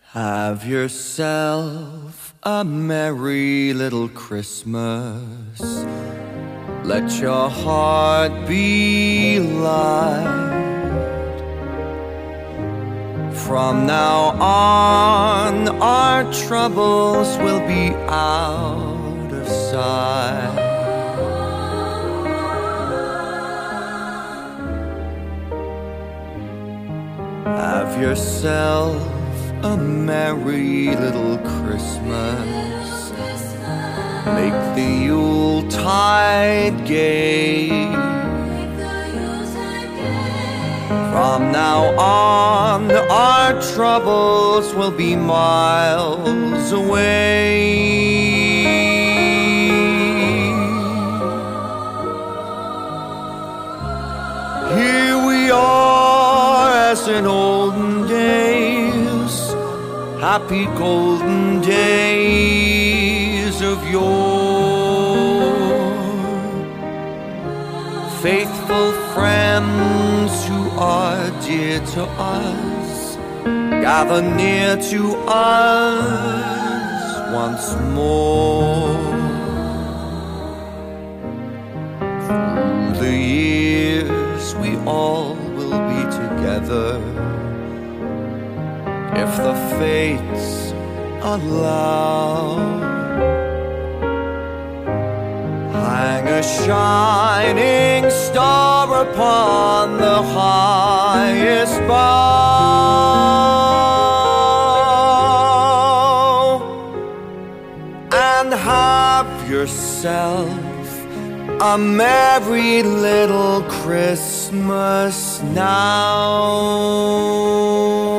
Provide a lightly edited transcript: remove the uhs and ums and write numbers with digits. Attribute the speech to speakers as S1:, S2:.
S1: Have yourself a merry little Christmas. Let your heart be light. From now on, our troubles will be out of sight. Have yourself a merry little Christmas. Make the Yuletide gay. From now on, our troubles will be miles away. Here we are as in olden days, happy golden days of yore. Faithful friends who are dear to us, gather near to us once more. Through the years we all will be together, if the fates allow. Hang a shining star upon the highest bough, and have yourself a merry little Christmas now.